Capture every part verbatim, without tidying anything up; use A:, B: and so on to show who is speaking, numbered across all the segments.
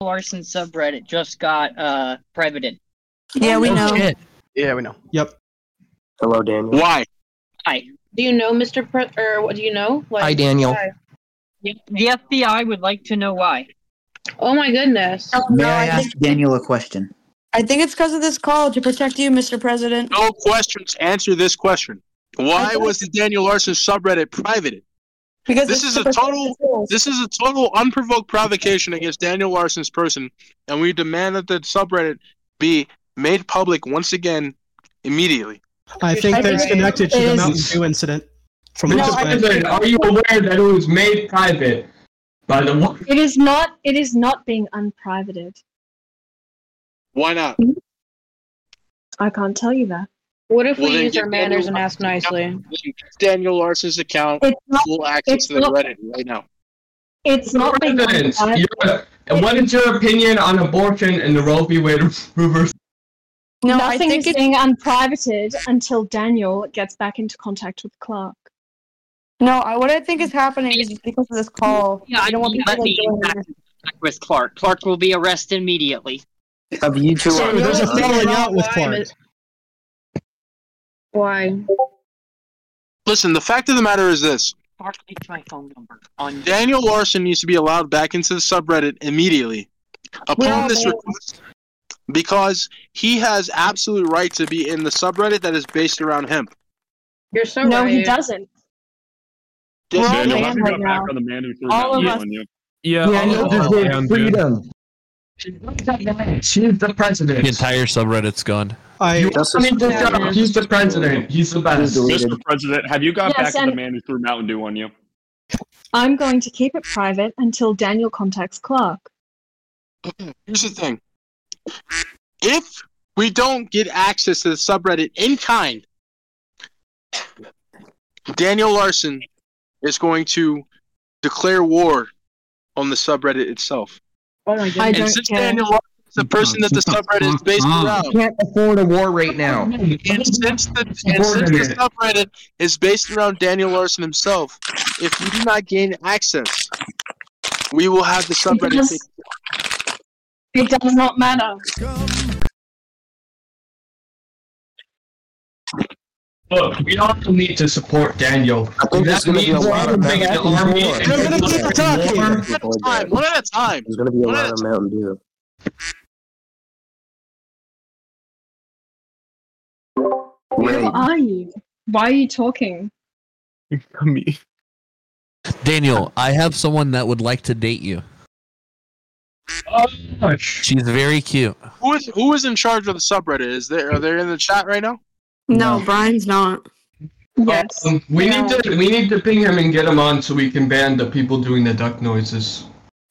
A: Larson subreddit just got uh privated.
B: Yeah, we
C: Oh,
B: know.
C: shit.
D: Yeah, we know.
C: Yep.
E: Hello, Daniel.
F: Why?
A: Hi.
G: Do you know, Mister Pre- or what do you know? Like,
E: Hi, Daniel.
G: why?
A: The F B I would like to know why.
G: Oh my goodness.
B: No,
H: May I
B: I
H: ask
B: think-
H: Daniel a question?
B: I think it's because of this call to protect you, Mister President.
F: No questions. Answer this question. Why was the Daniel Larson subreddit privated?
B: Because
F: This
B: it's
F: is
B: to
F: a
B: protect
F: total-
B: the schools.
F: This is a total unprovoked provocation against Daniel Larson's person, and we demand that the subreddit be made public once again immediately.
C: I think
B: I
C: that's
B: think
C: connected to
B: it
C: the
B: is-
C: Mountain Dew incident. From
B: No,
C: last
B: I-
C: night.
I: President, are you aware that it was made private by the one?
J: It is not. It is not being unprivated.
F: Why not?
J: I can't tell you that.
G: What if
F: Well,
G: we
F: then
G: use
F: give
G: our manners and
F: Daniel
G: ask nicely?
F: Daniel Larson's account
J: It's not.
F: full access
J: it's
F: to the
J: not-
F: Reddit right now.
J: It's not being
I: President,
J: unprivated.
I: your- what is your opinion on abortion and the Roe v. Wade reverse?
B: No, I
J: Nothing
B: think
J: is
B: it's
J: being unprivated until Daniel gets back into contact with Clark.
B: no. I, what I think is happening is because of this call.
A: Yeah,
B: I don't want
A: let
B: people
A: me
B: to join
A: back
B: in.
A: with Clark. Clark will be arrested immediately.
E: Have you two
C: So
E: on
C: there's a
E: the-
C: falling out with
G: Why?
C: Clark.
G: Why?
F: Listen, the fact of the matter is this.
A: Clark needs my phone number. On
F: Daniel Larson needs to be allowed back into the subreddit immediately upon
B: Yeah,
F: this
B: man.
F: request, because he has absolute right to be in the subreddit that is based around him.
G: You're so
J: no,
G: right.
J: he doesn't.
B: We're all
K: Daniel,
B: man
K: have you
B: right
K: got
B: now.
K: back on the man who threw
B: All of
K: Mountain Dew
B: us-
K: on you?
L: Yeah,
I: Yeah,
L: all
I: no,
L: of
I: this
L: us
I: is
L: can, dude.
I: freedom. She's the president.
L: The entire subreddit's gone.
C: I
E: Justice-
I: I mean, just shut up. He's the president. He's the best.
E: Deleted.
K: Mister President, have you got
J: Yes,
K: back to the
J: and-
K: man who threw Mountain Dew on you?
J: I'm going to keep it private until Daniel contacts Clark.
F: Here's the thing. If we don't get access to the subreddit in kind, Daniel Larson is going to declare war on the subreddit itself.
G: Oh my
J: I
G: goodness.
J: don't
F: And since
J: care.
F: Daniel Larson is the person that the subreddit is based around,
E: Can't afford a war right now.
F: and since the, and since the subreddit is based around Daniel Larson himself, if we do not gain access, we will have the subreddit
J: Yes.
F: take
J: It does not matter.
I: Look, we also need to support Daniel.
E: I think there's
I: That
E: going to be a
I: means
E: lot of
I: making an
E: Mountain
I: army
E: Dew.
I: and
C: I'm gonna keep it talking.
F: one at a time. One at a time.
E: There's going to be a
F: One at
E: lot
F: a
E: of Mountain Dew.
J: Who
E: Ray,
J: are you? Why are you talking?
L: Me. Daniel, I have someone that would like to date you.
I: Oh,
L: She's very cute.
F: Who is who is in charge of the subreddit? Is there are they in the chat right now?
B: No, Brian's not.
J: Yes.
I: Um, we
J: Yeah.
I: need to we need to ping him and get him on so we can ban the people doing the duck noises.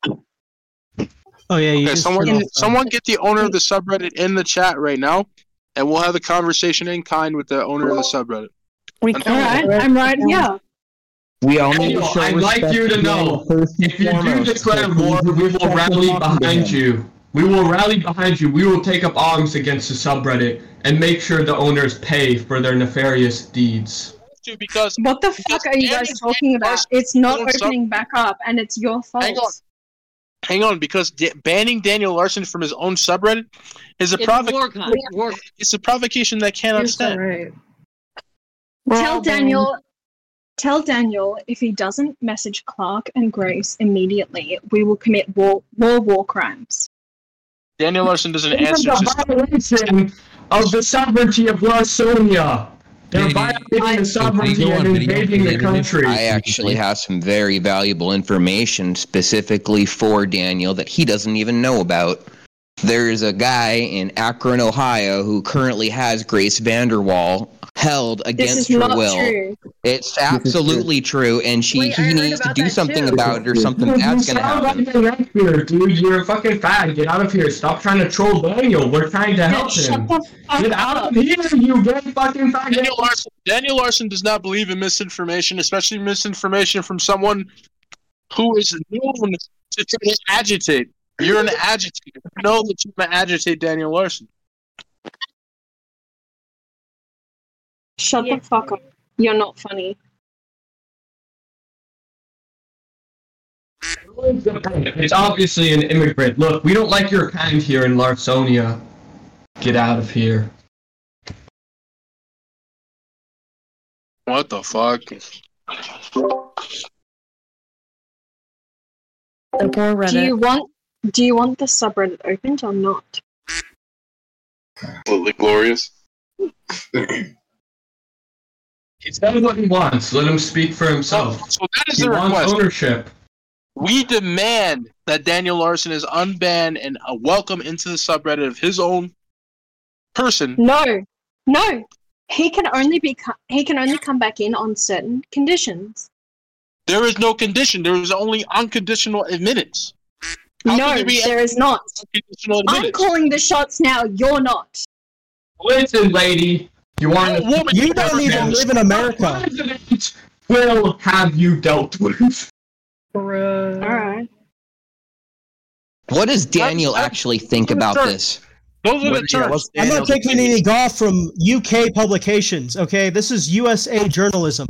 C: oh yeah, you
F: Okay,
C: just
F: someone
C: turned off, uh,
F: someone get the owner of the subreddit in the chat right now, and we'll have a conversation in kind with the owner of the subreddit.
B: We
F: I'm
B: can't.
J: Alright, I'm right here.
E: we all need
I: Daniel,
E: to show
I: I'd like
E: respect
I: you to
E: to
I: know,
E: Daniel first and
I: If you do
E: foremost.
I: declare
E: So
I: war,
E: please
I: we will
E: respect
I: rally
E: and talk to
I: behind
E: him.
I: you. We will rally behind you. We will take up arms against the subreddit and make sure the owners pay for their nefarious deeds.
F: Because
J: What the fuck are you guys talking about? It's not opening back up, and it's your
F: Hang on.
J: fault.
F: hang on, because da- banning Daniel Larson from his own subreddit is a
A: It's
F: provoc-
A: war crime. War-
F: It's a provocation that cannot
G: You're so
F: stand.
G: right.
B: We're
J: Tell
B: all banned.
J: Daniel. Tell Daniel if he doesn't message Clark and Grace immediately, we will commit war war, war crimes.
F: Daniel Larson doesn't
I: This is
F: answer.
I: a
F: Just,
I: violation of the sovereignty of Larsonia. They're
L: Maybe-
I: violating the sovereignty
L: go on
I: and
L: video
I: invading
L: for
I: the
L: the interview.
I: country.
E: I actually have some very valuable information specifically for Daniel that he doesn't even know about. There's a guy in Akron, Ohio, who currently has Grace Vanderwall held
J: This
E: against
J: is
E: her
J: not
E: will.
J: true.
E: It's absolutely true, and she
G: Wait, I
E: he
G: heard
E: needs to
G: about
E: do
G: that
E: something
G: too.
E: about it, or something
I: Dude,
E: bad's
I: you
E: gonna
I: sound
E: happen.
I: like a wreck here, dude. You're a fucking fag. Get out of here. Stop trying to troll Daniel. We're trying to
J: Yeah,
I: help
J: shut
I: him.
J: the fuck
I: Get out
J: up.
I: of here, you gay fucking faggot.
F: Daniel Larson. Daniel Larson does not believe in misinformation, especially misinformation from someone who is known to try to agitate. You're an agitator. You know that you're going to agitate Daniel Larson.
J: Shut the fuck up. You're not funny.
I: It's obviously an immigrant. Look, we don't like your kind here in Larsonia. Get out of here.
F: What the fuck?
B: The poor Reddit.
J: Do you want do you want the subreddit opened or not?
F: Absolutely glorious.
I: He said what he wants. Let him speak for himself.
F: So that is
I: He
F: the
I: wants
F: request.
I: ownership.
F: We demand that Daniel Larson is unbanned and uh, welcome into the subreddit of his own person.
J: No, no. He can only be co- he can only come back in on certain conditions.
F: There is no condition. There is only unconditional admittance. How
J: no,
F: can there be
J: there is not.
F: unconditional
J: I'm
F: admittance?
J: calling the shots now. You're not.
I: Listen, lady. You want to...
F: Woman,
C: You don't even live in America.
I: President will have you dealt with.
G: Bruh.
J: All right.
E: What does Daniel
F: That's-
E: actually think
F: that's
E: about
F: absurd.
E: this?
F: Those are the
K: What- yeah,
F: terms.
K: what's
C: I'm not
K: Daniel's
C: taking
K: opinion?
C: any golf from U K publications, okay? This is U S A journalism.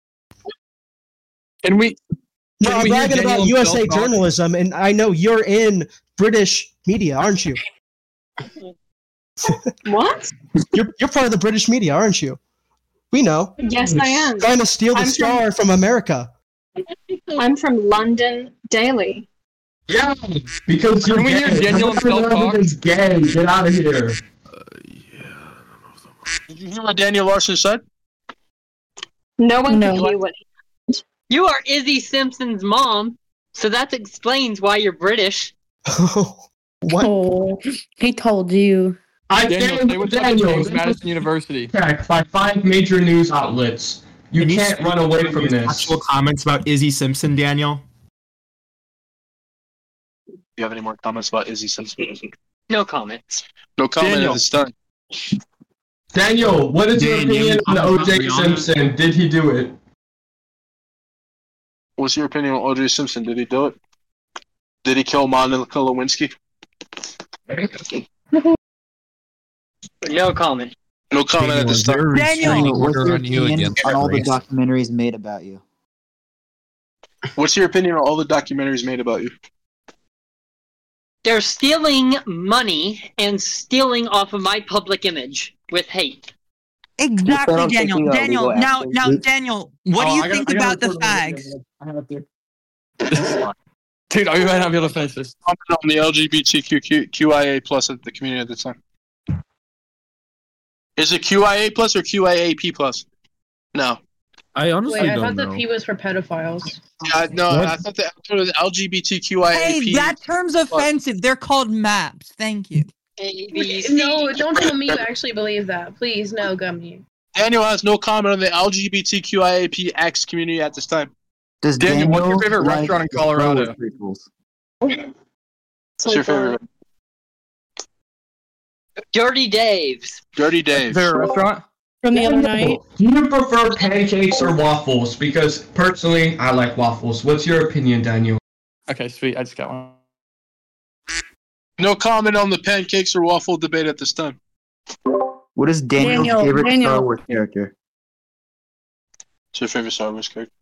I: Can we...
C: No,
I: Can
C: I'm
I: we hear
C: bragging about
I: Daniel
C: U S A
I: himself talk?
C: journalism, and I know you're in British media, aren't you?
J: What?
C: You're you're part of the British media, aren't you? We know.
J: Yes, I am.
C: Trying to steal the
J: I'm from-
C: star from America.
J: I'm from London Daily.
I: Yeah, because you're
K: Can we
I: gay.
K: hear Daniel
I: Everyone
K: himself
I: around
K: talk?
I: is gay. Get out of here.
F: Did you hear what Daniel Larson said?
J: No one
B: No.
J: can hear what.
A: You are Izzy Simpson's mom, so that explains why you're British.
C: What?
B: Oh, he told you.
I: I
K: Daniel,
I: stand
K: they
I: with
K: went to
I: Daniel.
K: James
I: This
K: Madison
I: was
K: University.
I: checked by five major news outlets. You
D: Can you
I: can't
D: speak
I: run away
D: to
I: from
D: his
I: this.
D: Actual comments about Izzy Simpson, Daniel.
F: Do you have any more comments about Izzy Simpson?
A: No comments.
F: No comment
K: Daniel.
F: at this time.
I: Daniel, what is your
D: Daniel,
I: opinion on
D: I'm
I: O
D: not
I: J
D: Rihanna.
I: Simpson? Did he do it?
F: What's your opinion on O J Simpson? Did he do it? Did he kill Monica Lewinsky?
A: No comment.
F: No comment at this time.
L: Daniel,
H: what's your
L: on you
H: opinion
L: again.
H: on all the documentaries made about you?
F: What's your opinion on all the documentaries made about you?
A: They're stealing money and stealing off of my public image with hate.
M: Exactly,
H: Don't
M: Daniel.
H: think we are
M: Daniel,
H: legal
M: now,
H: actions.
M: now,
H: We-
M: Daniel, what do
K: Oh,
M: you
K: I gotta-
M: think
K: I gotta
M: about the
K: record it.
M: fags?
K: I have to. Dude, are you might not be able to finish this?
F: Comment on the L G B T Q Q I A plus at the community at the time. Is it Q I A plus or Q I A P plus? No.
K: I honestly
G: Wait, I
K: don't
G: thought
K: know.
G: the P was for pedophiles.
F: Yeah, no, I thought that it was L G B T Q I A
M: Hey,
F: P.
M: that term's offensive. They're called maps. Thank you.
A: A, B, C.
G: No, don't tell me you actually believe that. Please, no, Gummy.
F: Daniel has no comment on the L G B T Q I A P X community at this time.
H: Does
K: Daniel, what's your
H: Daniel
K: favorite
H: like
K: restaurant in
H: the Star Wars
K: Colorado?
H: prequels?
F: What's your favorite?
A: Dirty Dave's.
F: Dirty Dave.
K: Favorite restaurant?
B: From the other night.
I: Do you prefer pancakes or waffles? Because personally, I like waffles. What's your opinion, Daniel?
K: Okay, sweet. I just got one.
F: No comment on the pancakes or waffle debate at this time.
H: What is Daniel's
B: Daniel,
H: favorite
B: Daniel.
H: Star Wars character?
F: What's your favorite Star Wars character?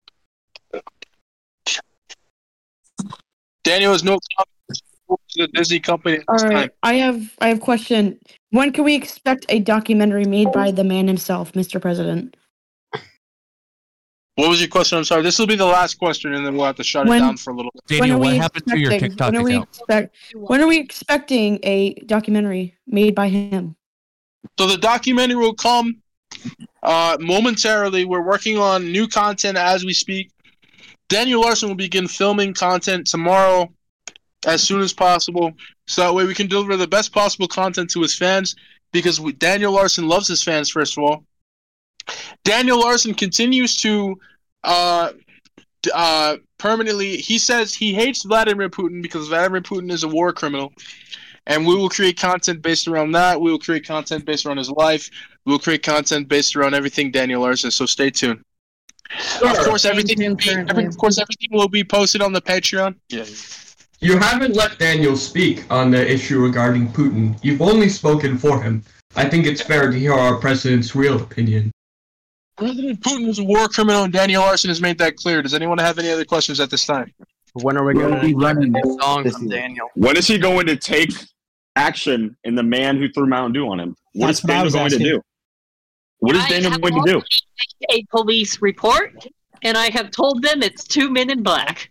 F: Daniel has no comment to the Disney company at
B: All
F: this time.
B: right, I have I have a question. When can we expect a documentary made by the man himself, Mister President?
F: What was your question? I'm sorry. This will be the last question, and then we'll have to shut
B: When-
F: it down for a little bit.
B: when
L: Daniel,
B: are
L: what
B: we
L: happened to your
B: expecting-
L: TikTok
B: when are we
L: account?
B: expect, When are we expecting a documentary made by him?
F: So the documentary will come uh, momentarily. We're working on new content as we speak. Daniel Larson will begin filming content tomorrow as soon as possible, so that way we can deliver the best possible content to his fans, because we, Daniel Larson loves his fans, first of all. Daniel Larson continues to uh, d- uh, permanently, he says he hates Vladimir Putin because Vladimir Putin is a war criminal. And we will create content based around that. We will create content based around his life. We will create content based around everything Daniel Larson. So stay tuned. Of course, everything. Will be, every, of course, everything will be posted on the Patreon. Yeah.
I: You haven't let Daniel speak on the issue regarding Putin. You've only spoken for him. I think it's fair to hear our president's real opinion.
F: President Putin is a war criminal, and Daniel Larson has made that clear. Does anyone have any other questions at this time?
K: When are we
H: We'll
K: going
H: be
K: to
H: running
K: get a song
H: this
K: from
H: season.
K: Daniel?
N: When is he going to take action in the man who threw Mountain Dew on him? What
C: That's
N: is
C: what I
N: Daniel
C: was
N: going
C: asking.
N: to do? What is
A: I
N: Daniel
A: have
N: going to do?
A: already made a police report, and I have told them it's two men in black.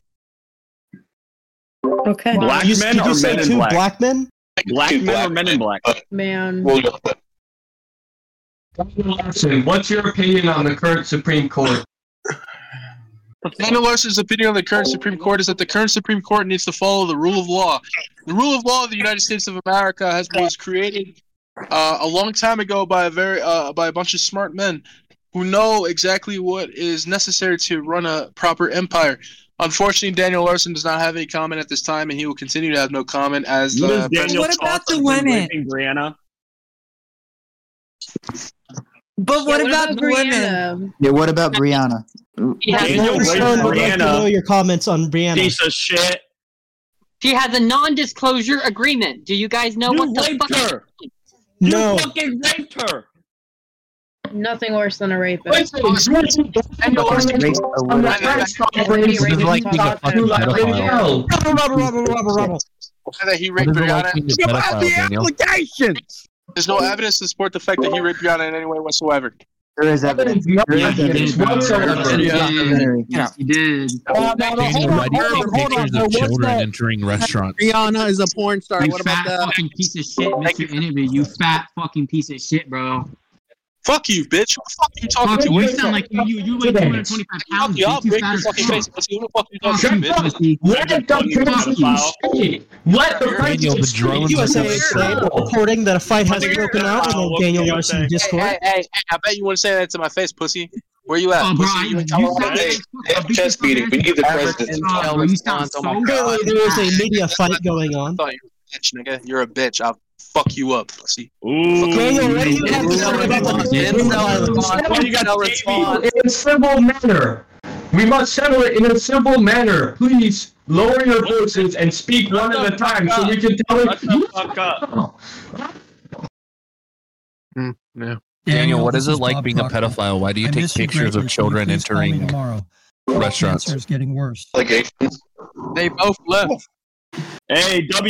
B: Okay.
N: Black
C: Did you,
N: men
C: did you
N: or
C: say
N: men in
C: two
N: black?
C: black men?
N: Black men or men in black?
G: Man.
I: Larson, what's your opinion on the current Supreme Court?
F: Daniel Larson's opinion on the current Supreme Court is that the current Supreme Court needs to follow the rule of law. The rule of law of the United States of America has was created uh, a long time ago by a very uh, by a bunch of smart men who know exactly what is necessary to run a proper empire. Unfortunately, Daniel Larson does not have any comment at this time, and he will continue to have no comment as
N: What
F: the
N: is Daniel
M: What about the
N: Johnson
M: women?
N: raping Brianna?
M: But what
G: Yeah,
M: about the women?
G: Brianna?
H: Yeah, what about Brianna?
A: Yeah.
N: Daniel raped
C: Stone would like to know
N: Brianna.
C: your comments on Brianna.
N: Piece of shit.
A: She has a non-disclosure agreement. Do you guys know
N: You
A: what the
N: raped
A: fuck?
N: her.
C: No.
N: You fucking raped her.
G: Nothing worse than a rapist.
F: Daniel Larson.
H: Rape a woman.
L: What is it like being a fucking pedophile?
C: Rubble, rubble, rubble, rubble, rubble.
F: That he
L: What
F: raped
L: is it like
F: Brianna.
L: being a pedophile, Daniel?
F: There's no evidence to support the fact that he raped Brianna in any way whatsoever.
H: There is evidence. There is evidence.
I: Whatsoever.
H: Documentary.
O: He did.
L: Daniel, why do you take pictures of children entering restaurants?
K: Rihanna is a porn star.
O: You
K: What
O: fat
K: about the?
O: fucking piece of shit, Mister Innovative. You fat fucking piece of shit, bro.
F: Fuck you, bitch. Who the fuck are you talking
O: Fuck
F: to?
O: you,
F: Where
O: you
F: the
O: sound
F: fuck-
O: like you, you, you weigh two hundred twenty-five pounds.
F: I'll
O: bitch. You
F: break
O: fat
F: your
O: as
F: fucking
O: fuck.
F: face. Who the fuck are you talking
O: Fuck
F: to,
O: you,
F: bitch?
O: pussy.
I: Let the president Let the
L: Daniel, the
I: president
L: drones
C: U S A
L: are
C: is today reporting that a fight has broken out in the Daniel Larson
F: Hey,
C: Discord.
F: hey, hey, hey, I bet you wouldn't say that to my face, pussy. Where you at,
O: Oh, bro,
F: pussy? You
O: you,
F: in
O: you
F: Colorado?
O: fat
F: Hey,
O: as fuck. I'll beat your
E: chest beating.
O: fucking
E: We need the
O: ass.
E: president.
O: Oh, bro, you sound so
C: Apparently, there is a media fight going
F: I
C: on.
F: thought you were a bitch, nigga. You're a bitch. I'll fuck you up, pussy.
N: Ooh.
C: Daniel, what do you have to say about the Discord violence?
I: Why you got respond in a civil manner. We must settle it in a civil manner. Please lower your voices and speak one at a time so we can tell
N: Shut
I: it.
N: the fuck up.
K: No.
L: Daniel, what is
P: this
L: it like
P: Bob
L: being a
P: Proctor.
L: pedophile? Why do you
P: I
L: take
P: miss you
L: pictures
P: greatly.
L: of
P: Can you
L: children
P: please call me
L: entering
P: tomorrow?
L: restaurants?
P: Cancer is getting worse.
F: They both left.
N: Hey, W.